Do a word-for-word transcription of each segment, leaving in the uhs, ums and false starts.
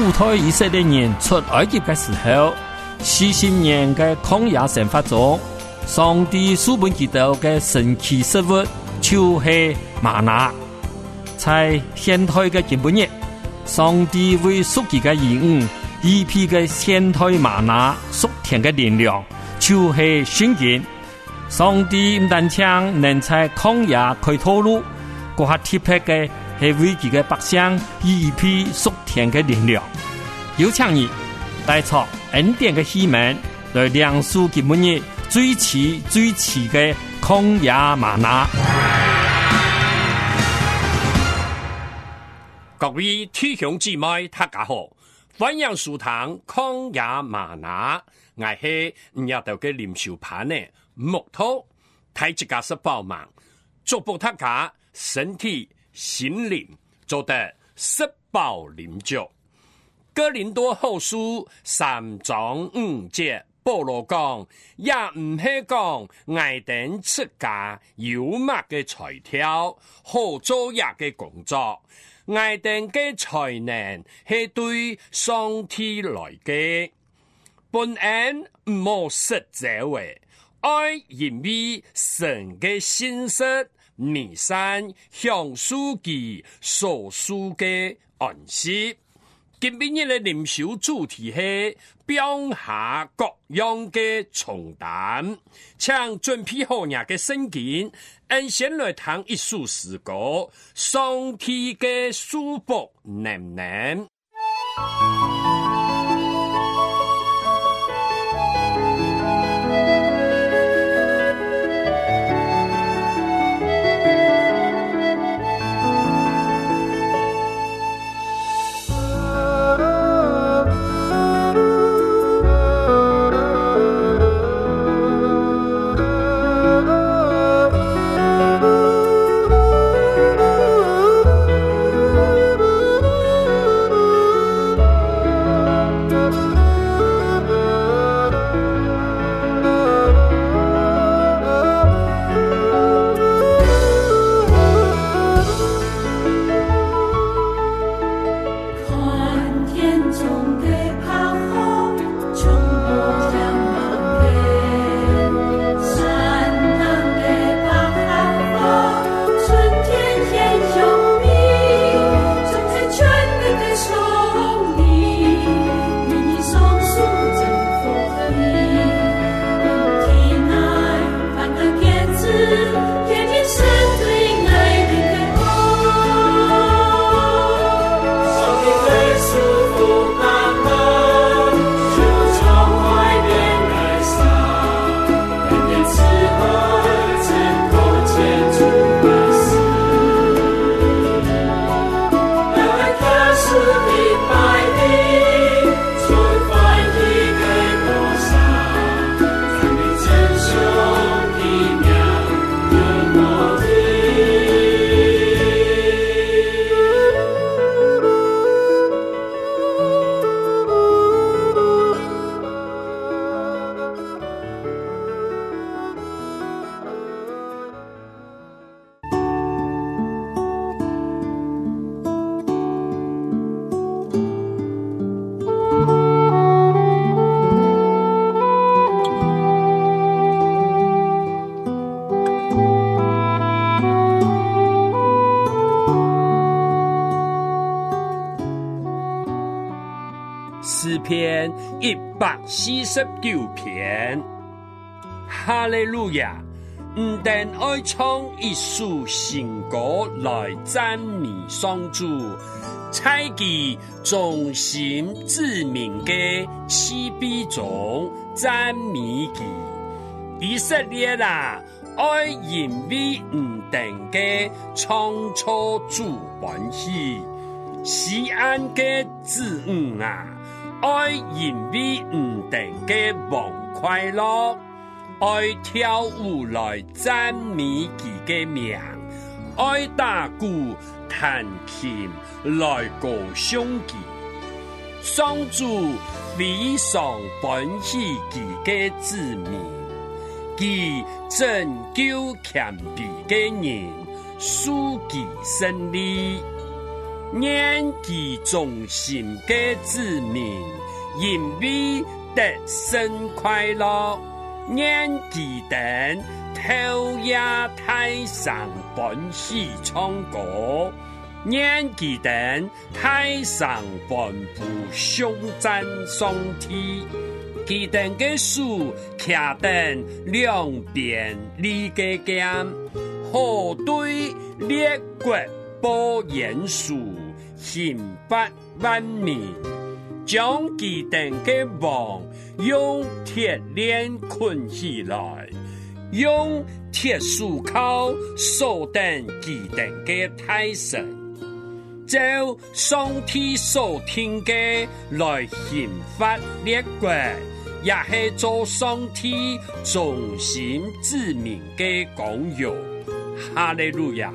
主推以色列人出埃及的时候，四十年的曠野生活中，上帝赐本基督的神奇食物就是玛拿。在现代的今日，上帝为属己的兒女一批的現代瑪拿屬天的力量，就是聖經。上帝唔單止能在曠野開道路，嗰下特別嘅係為佢嘅百姓一批屬天的力量。有請你帶出恩典嘅希望，來亮出今日最遲最遲嘅曠野瑪拿。 各位弟兄姊妹，大家好，歡迎收聽曠野嗎哪，我係唔要到嘅靈修盤呢木頭，睇自家是幫忙，祝福大家身體心靈做得十飽靈足。哥林多後書三章五節，保羅講，也唔係講愛等出家有乜嘅才調，好做嘢嘅工作。愛定嘅才能係對上帝來嘅，本案唔冇實際嘅，愛因為神嘅信實彌散享受其所屬嘅安息。今日嘅靈修主題係表下各樣嘅重擔，請準備好你嘅聖經，按先來談一首詩歌，上帝嘅祝福能唔能？詩篇一百四十九篇，哈利路亞！唔但愛唱一首新歌來讚美上主，在其忠心之名嘅賜卑中讚美其。以色列啦，愛因為唔但嘅創造主歡喜，西安嘅子女啊！愛因為唔定嘅忘快樂，愛跳舞來讚美其嘅名，愛打鼓彈琴來歌頌其。上主非常歡喜其嘅子民，其拯救謙卑嘅人，賜其勝利。 愿其忠心嘅子民，因为得生快乐，愿其等头也太上本喜唱歌，愿其等太上本部胸赞上天。其等嘅树徛等两边离嘅剑，好对列国保严树，刑罚万民。将其等嘅王用铁链捆起来，用铁树铐锁定其等嘅太神。照上天所听嘅来刑罚列国，也是做上天忠心子民嘅光耀。哈利路亚！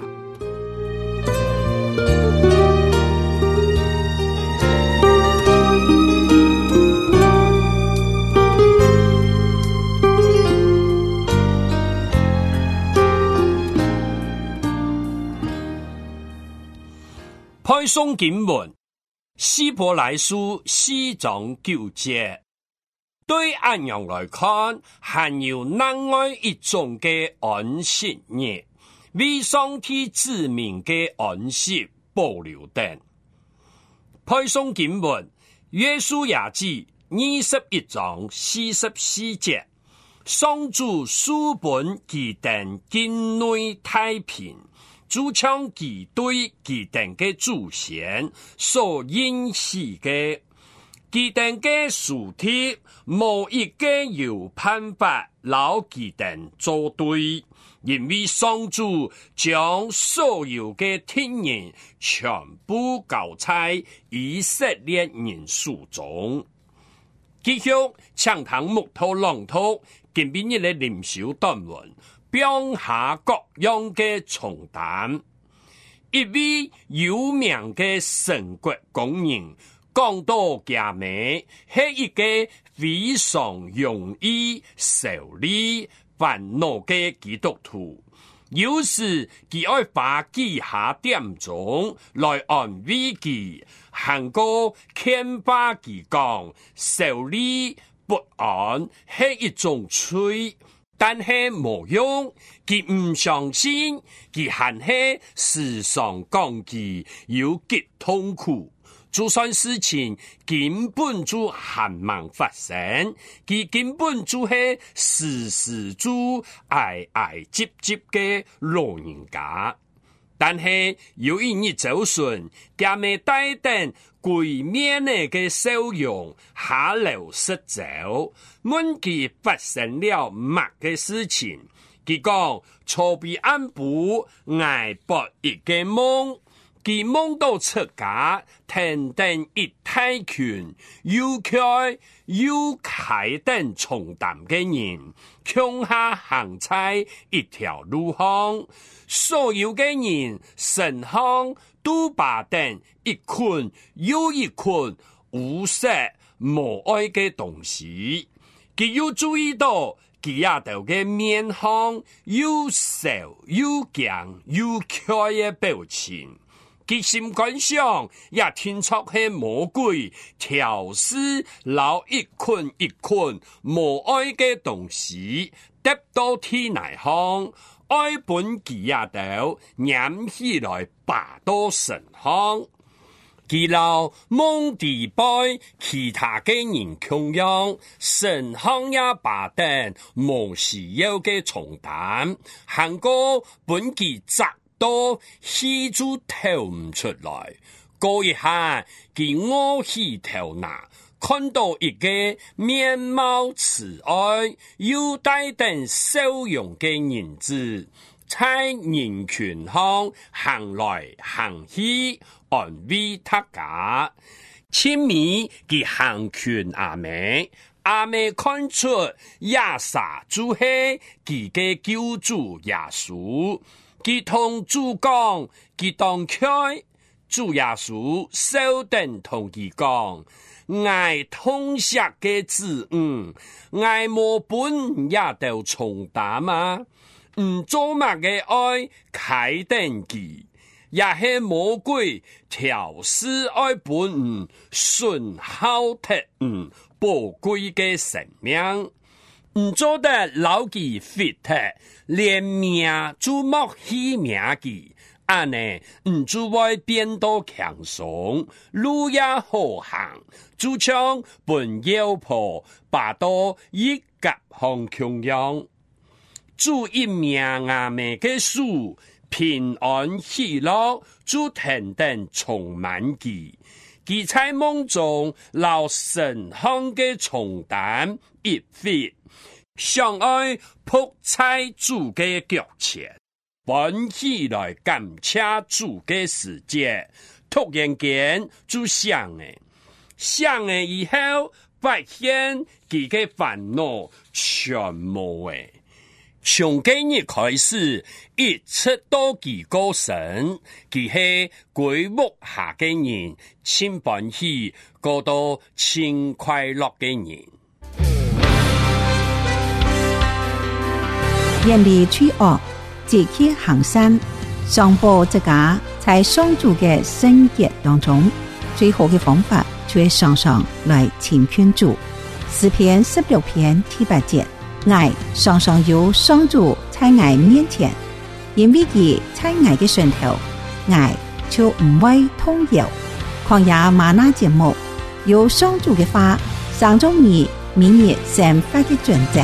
派诵经文，希伯来书四章九节。对安阳来看，含有另外一种嘅安息日，为上帝子民嘅安息保留等。派诵经文，约书亚记二十一章四十四节。上主书本其等境内太平，主唱其对其等嘅祖先所应许嘅。其等嘅事体，冇一个有办法老其等做对，因为上主将所有嘅天人全部交在以色列人手中。继续畅谈木头浪头，今边日嘅灵修短文，表下各样嘅重担。一位有名嘅神国工人。讲到家美是一个非常容易受理烦恼嘅基督徒，有时佢爱花几下点钟来安慰佢，行过劝巴佢讲受理不安是一种罪，但是无用，佢唔相信，佢还是时常讲佢有极痛苦。就算事情根本就还没发生，佢根本就是时时就挨挨接接嘅老人家。但是有一日早晨，家妹带等鬼面嘅嘅笑容下流失走，问佢发生了乜嘅事情？佢讲錯別安補挨博一個夢。佢夢到出家，天定一大群，又開又開等重擔嘅人，向下行在一條路上，所有嘅人身上都把等一捆又一捆無色無愛嘅東西。佢又注意到佢亞頭嘅面孔又瘦又僵又開嘅表情。佢心感上也聽出係魔鬼調試撈一捆一捆無愛嘅東西，得到天內行，愛本佢也到染起來拔到身上。佢老蒙地拜其他嘅人窮樣，身上也拔得無需要嘅重擔，行過本佢摘都氣住透唔出來，過一下佢我起頭拿，看到一個面貌慈愛又帶點笑容嘅人子，在人群上行來行去，安慰大家。前面佢行群阿妹，阿妹看出亞撒就係佢嘅救主耶穌。佢同主講，佢當開，主耶穌稍等同佢講，愛通殺嘅子女，愛冇本也都重擔嘛，唔做乜嘅愛開等佢， 也是魔鬼调试爱本嗯顺好特嗯宝贵嘅生命，唔做得老記 fit， 連命就莫起命嘅，安呢唔就會變到強壯，路也好行，就像本腰婆把到一甲行窮樣，主一命啊咩嘅樹。平安喜樂，就停停充滿佢。佢在夢中留神康嘅重擔一飛，相愛仆在主嘅腳前，本起來感謝主嘅世界，突然間就想誒，想誒以後發現佢嘅煩惱全無誒。從今日開始，一直到佢過身，佢係鬼木下嘅人，千歡喜過到千快樂嘅人。 遠離罪惡，積極行善，上報這家在上主嘅聖潔當中，最好嘅方法就係常常來親近主。詩篇十六篇第八節。愛常常有上主在愛面前，因為佢在愛嘅上頭，愛就唔會動搖。曠野嗎哪節目有上主嘅話，上中你明日生活嘅準則。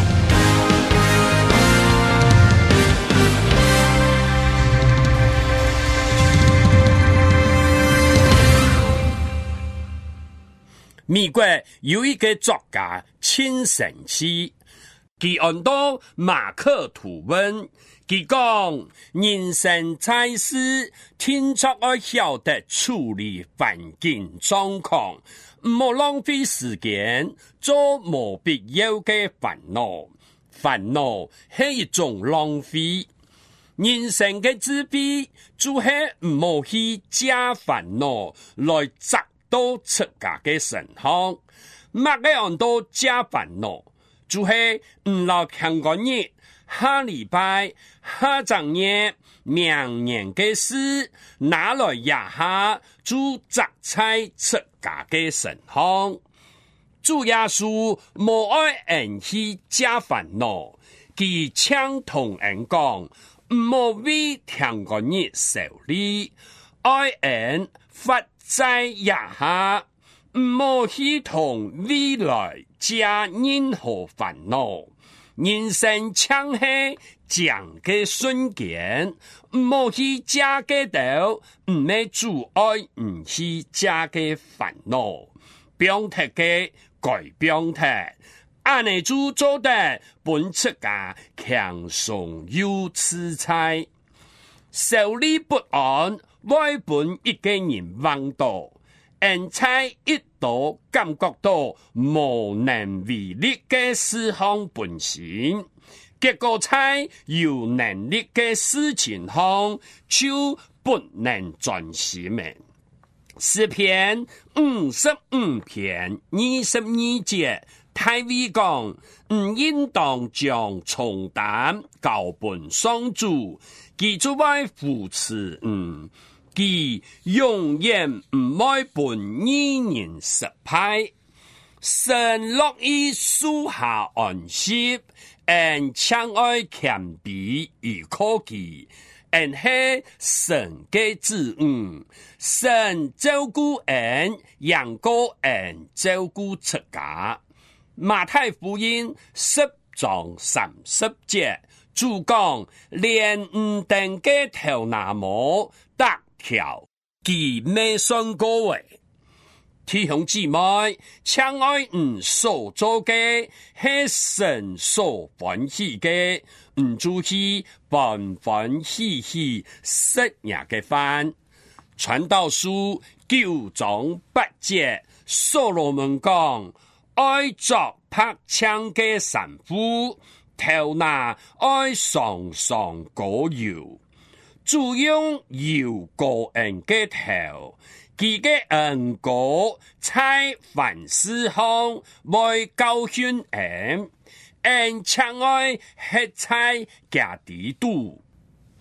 美國有一個作家親神奇。佢按到馬克吐溫，佢講人生在世，天作愛曉得處理環境狀況，唔好浪費時間做冇必要嘅煩惱。煩惱係一種浪費，人生嘅智慧就係唔好去加煩惱來砸到自家嘅身上，乜嘅按到加煩惱。就係唔老香港人下禮拜下整年明年嘅事拿來一下就砸在自家嘅身上。主耶穌無愛人去加煩惱，佢請同人講唔好為香港人受理，愛人發在一下。唔好去同未來加任何煩惱，人生長係講嘅瞬間，唔好去加嘅到，唔係主愛唔去加嘅煩惱，標題嘅改標題，安尼就做得本出家強鬆又自在，受理不安，外本一個人望到。人在一度感覺到無能為力嘅事項本身，結果在有能力嘅事情上就不能專心嘅。詩篇五十五篇二十二節，大衛講唔應當將重擔交本上主，記住為扶持嗯。佢永遠唔會伴二人失敗，神樂意樹下安息，人親愛謙卑而可記，人係神嘅子女，神照顧人，讓個人照顧出家。馬太福音十章三十節，主講連唔定嘅頭拿毛得條佢未信過位，弟兄姊妹，親愛唔所做嘅係神所歡喜嘅，唔注意歡歡喜喜食日嘅飯。傳道書九章八節，所羅門講：愛作拍槍嘅神父，頭拿愛上上高油。主用搖個人嘅頭，佢嘅恩果在凡事上為教訓人，人親愛吃菜加地度。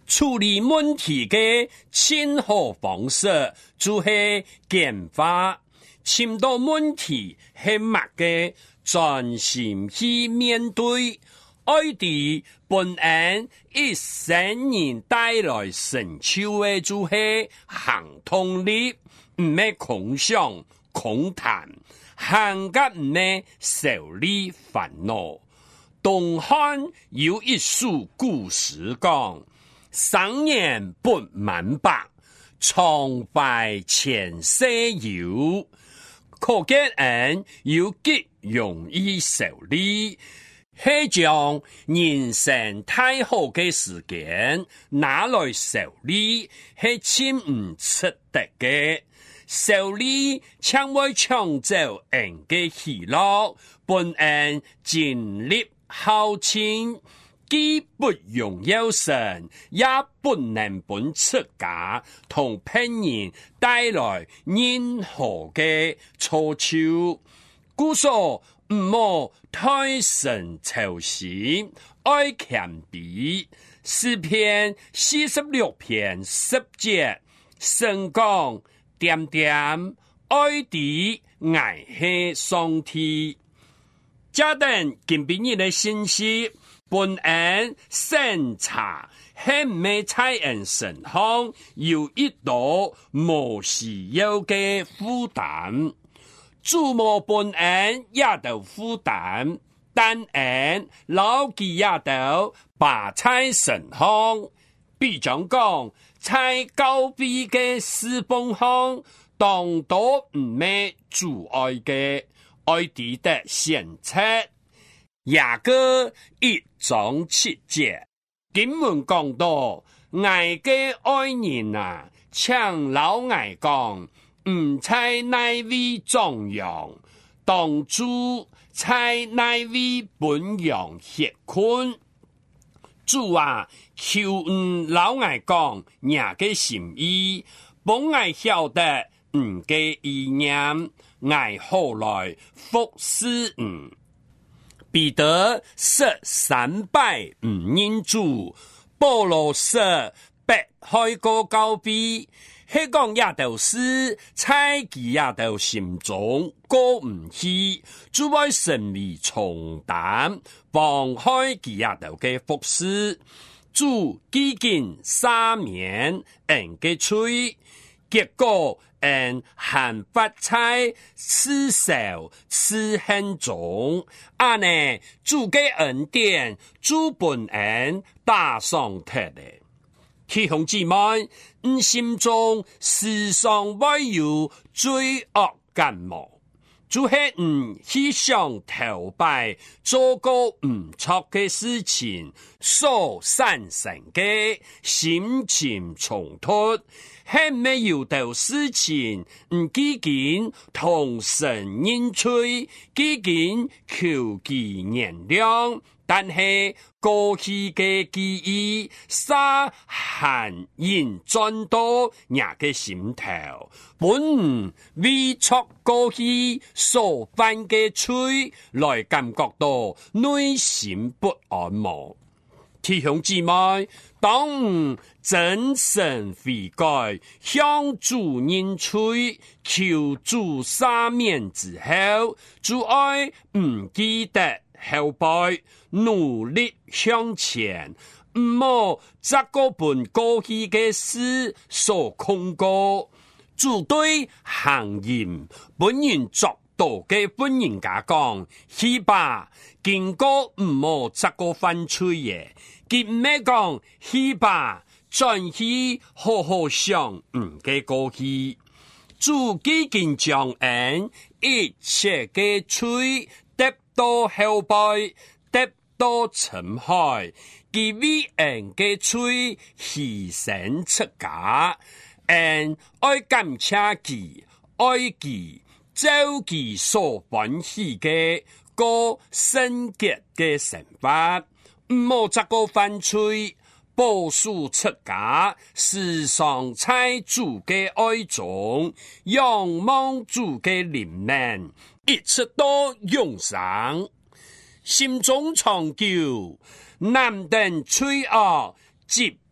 處理問題嘅親好方式就是簡化，尋到問題係乜嘅，專心去面對，愛哋本案一生人帶來成就嘅就是行動力，唔係空想空談，行甲唔係受理煩惱。東漢有一首古詩講：生言不滿白，創敗千世有。可見人有極容易受理，係將人生太好嘅時間拿來受理，係千唔出得嘅。受理將會搶走人嘅喜樂，本人盡力孝親，既不榮耀神，也不能本出家同別人帶來任何嘅錯處。故所唔好太神仇視，愛謙卑。詩篇四十六篇十節，神講點點愛的愛係上帝。家等今晡日的信息，本案審查係咪在人身上有一道無需要嘅負擔？注目本案也都負擔，但案老記也都把在身上，比如講在高比嘅事本上，當多唔係阻礙嘅。愛哋的選擇，雅歌一章七節，經文講到，愛嘅愛人啊，請老愛講，唔在那位中央，當主在那位本樣歇困。主啊，求唔老愛講，伢嘅心意，本愛曉得唔嘅意念。愛後來服侍嗯，彼得說三拜唔認主，保羅說白開個高比，係講也都是猜忌也都心中過唔去，主為神為重擔，放開佢也都嘅服侍，主幾經三年人嘅吹，結果人還發財，吃少吃很重，啊呢主嘅恩典，主本恩打上特咧。弟兄姊妹，你心中時常會有罪惡感冒，就係唔希想投擺做個唔錯嘅事情，所產生嘅心情衝突。係沒有到事情，唔幾經同神認罪，幾經求其原諒，但係過去嘅記憶，沙含人轉到人嘅心頭，本為錯過去所犯嘅罪，來感覺到內心不安無。弟兄姊妹，當真神悔改，向主認罪，求主赦免之後，主愛唔記得後背，努力向前，唔好這個本過去嘅事所控過。主對行淫本人作道嘅本人家講，去吧，經過唔好這個犯罪嘅。佢唔係講去吧，轉去好好想唔嘅過去，主已經將恩一切嘅罪得到後背，得到懲罰，佢為恩嘅罪犧牲出家，恩愛感謝佢，愛佢照佢所歡喜嘅過聖潔嘅生活。唔好這個犯罪，保守出家，時常在主嘅愛中，仰望主嘅憐憫，一直到永生，心中長久，難等罪惡疾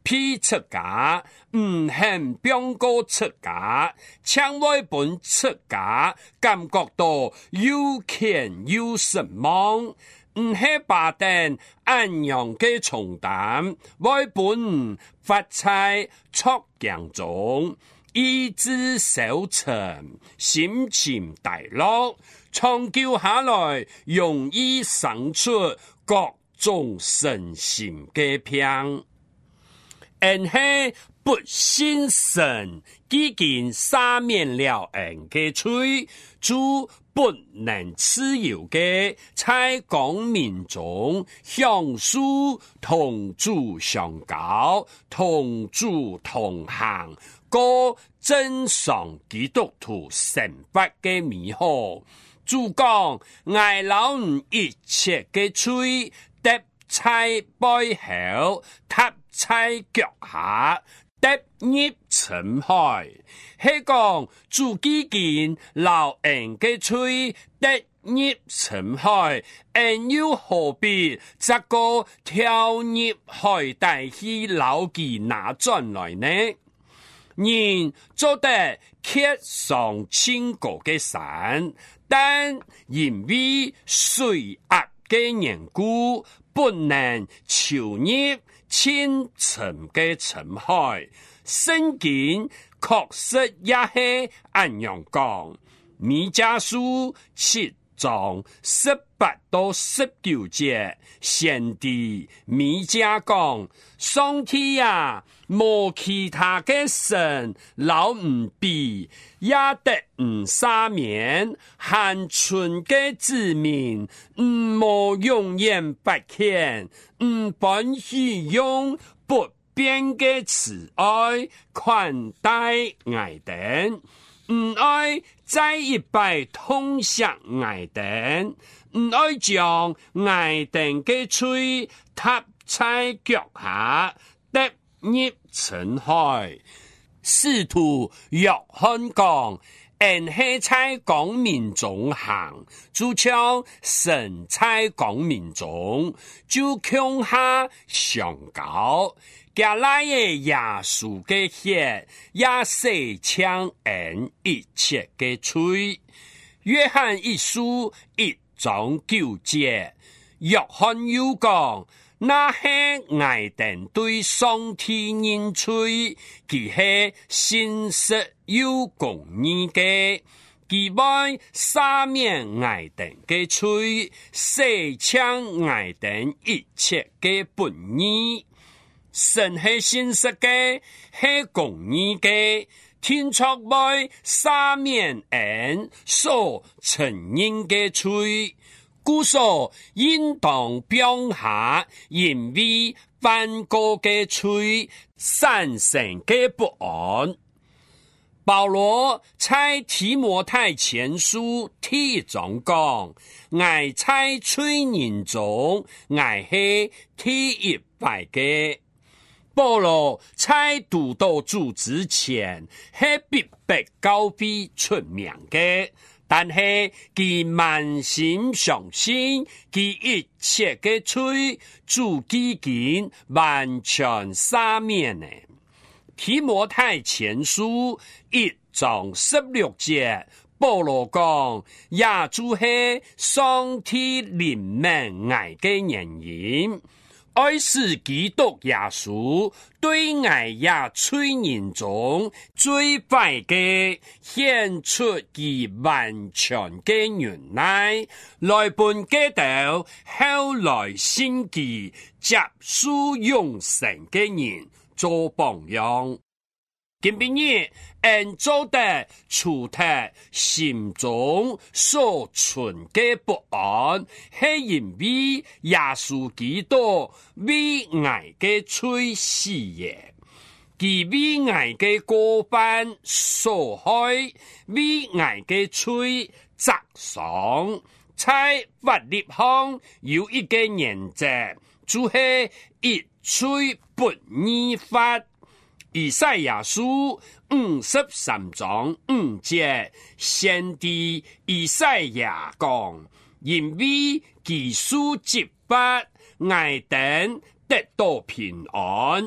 批出家，唔肯表哥出家，抢外本出家，感覺到有權有失望，唔係把定安陽嘅重擔，外本發財出強中，意志消沉，心情低落，長久下來容易生出各種身心嘅病。人係不信神，已經赦免了人嘅罪，就不能自由嘅在光明中享受同主相交、同主同行，過真常基督徒生活嘅美好。主講愛老唔一切嘅罪，得在背後，踏在腳下，得入深海。係講主基建老人嘅罪，得入深海，人又何必這個跳入海帶去老記拿轉來呢？人做得揭上千個嘅山，但因為水壓嘅緣故，不能超入千層嘅深海。聖經確實也係按樣講，彌迦書七章十八到十九節，先知彌迦講：上帝啊，無其他嘅神老唔比，也得唔赦免，含存嘅子民唔無永遠不欠，唔本需用不變嘅慈愛款待愛人，唔愛在一擺痛惜愛人，唔愛將愛人嘅罪踏在腳下，得入深海。使徒約翰講：人係在光明中行，就像神在光明中，就向下相交。加拉嘅耶穌嘅血也洗清人一切嘅罪。約翰一書一章九節，約翰又講：那係愛人對上帝認罪，佢係信實有公義嘅，佢為赦免愛人嘅罪，洗清愛人一切嘅不義。神係信實嘅，係公義嘅，天作為赦免人所承認嘅罪，故所應當表下因為犯過嘅罪產生嘅不安。保羅在提摩太前書第一章講：愛在罪人中，愛係第一擺嘅。保羅在讀到主之前係必被高飛出名嘅，但係佢滿心相信佢一切嘅罪主已經完全赦免呢。提摩太前書一章十六節，保羅講：也就係上帝憐憫愛嘅原因。愛是基督耶穌對愛也罪人中最快嘅顯出其完全嘅原來，來本基督後來信其接受永生嘅人做榜樣。今晡日人做得除脫心中所存嘅不安，係因為耶穌基督為愛嘅罪死耶，其為愛嘅過犯所害，為愛嘅罪責賞。在法律上有一個原則，就係一罪不二法。以賽亞書五十三章五節，先知以賽亞講：因為其書執法，愛人得到平安，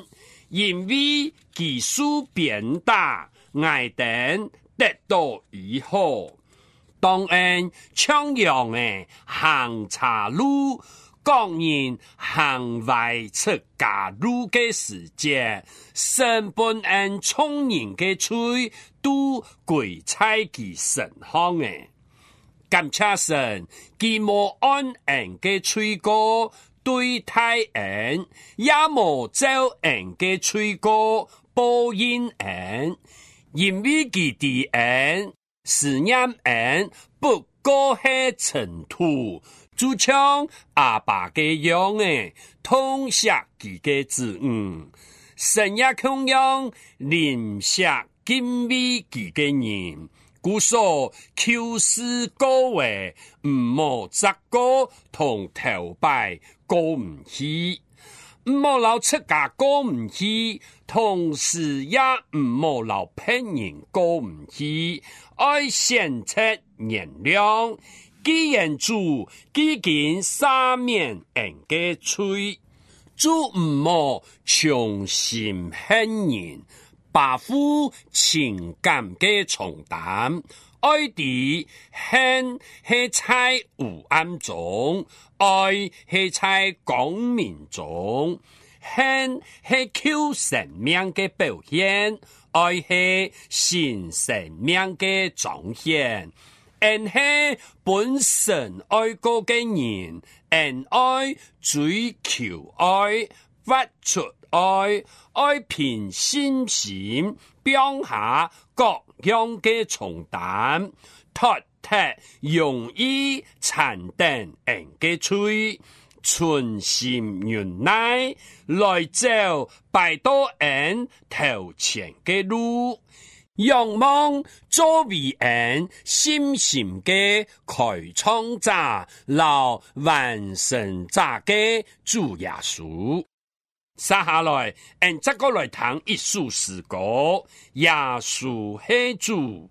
因为技术变大，爱等得到以后，当然抢样的行岔路，讲人行外出家路的时节，身本按聪人的嘴都跪在其身上的。感谢神，既无按人嘅吹歌对待人，也无照人嘅吹歌报应人，因为其啲人思念人不过係尘土，就像阿爸嘅樣嘅痛惜其嘅子女，神也同樣憐惜敬畏其嘅人。故所求是高位，唔好雜過同頭拜過唔起，唔好老出家過唔起，同時也唔好老騙人過唔起，愛顯出原諒，既然主既見三面人嘅嘴，就唔好重心恨人。把負情感嘅重擔，愛啲恨係在黑暗中，愛係在光明中，恨係求生命嘅表現，愛係新生命嘅彰顯，愛係本身愛過嘅人，愛追求愛，發出愛。愛憑信心表下各樣嘅重擔，脫脫容易殘等人嘅嘴，存心忍耐來走拜到人頭前嘅路，仰望作為人心心嘅開創者，勞完成者嘅主耶穌。接下來，按這個來談一首詩歌，耶穌係主。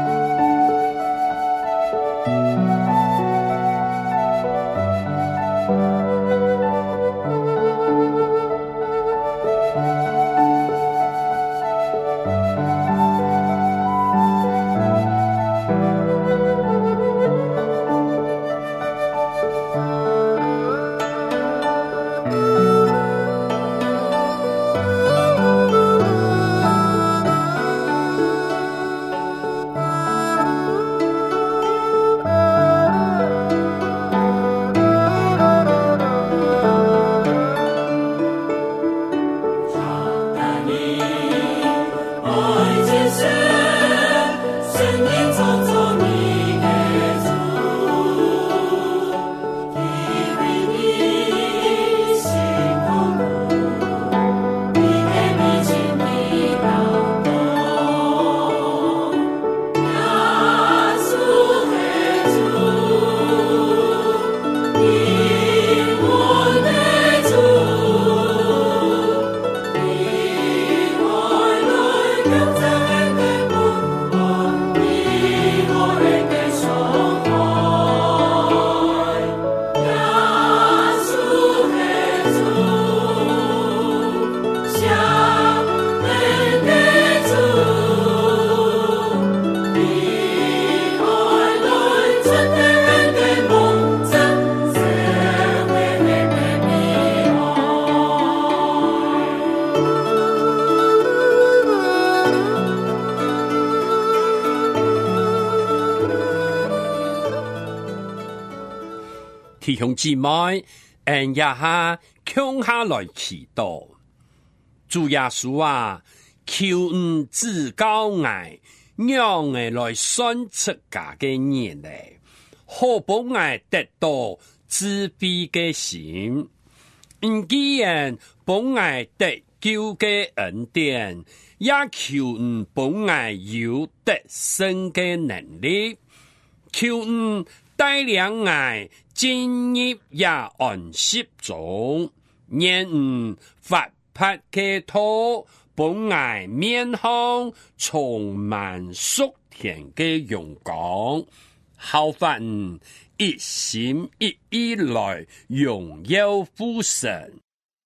弟兄姊妹，按一下向下來祈禱，主耶穌啊，求你指教我，讓我來選出家嘅人嚟，好保我得到自卑嘅心。唔既然保我得救嘅恩典，也求你保我有得勝嘅能力，求你帶領我進入也安息中，願唔發拍嘅土，本愛面向充滿屬天嘅陽光，效法唔一心一意來榮耀父神。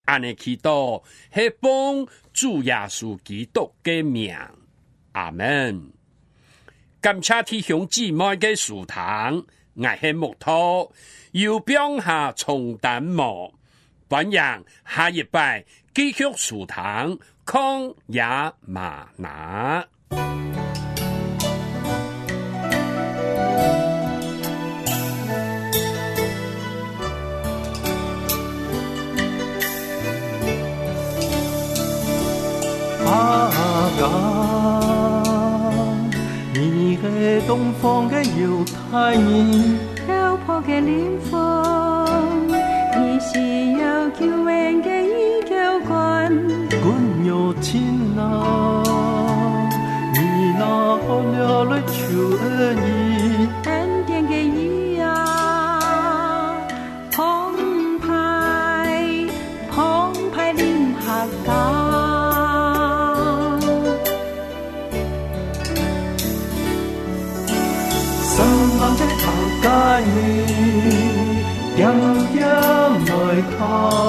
安尼祈禱係奉主耶穌基督嘅名，阿門。感謝弟兄姊妹嘅收聽，我係木頭，要表下重擔幕，歡迎下一拜繼續收聽曠野嗎哪。 阿爸，你係東方嘅猶太人， 漂泊嘅靈魂，你是有救恩嘅依靠關， 管有親啊，你那好了來求恩義， 恩典嘅義啊，澎湃澎湃臨下港。 神的頭家你，點點來靠。